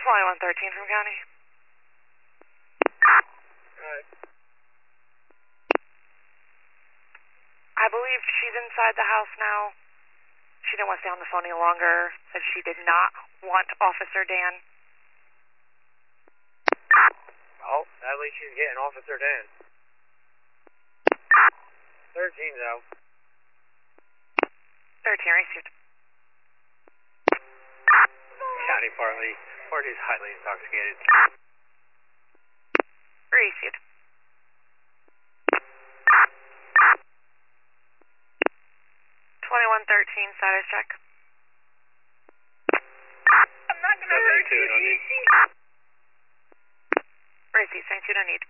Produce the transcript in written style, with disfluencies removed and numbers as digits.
2113 from county. Alright. I believe she's inside the house now. She didn't want to stay on the phone any longer. Said she did not want Officer Dan. Well, at least she's getting Officer Dan. 13 though. 13 received. County Farley. Party's highly intoxicated. Received. 2113 status check. I'm not gonna hurt you. Received. 22 no need.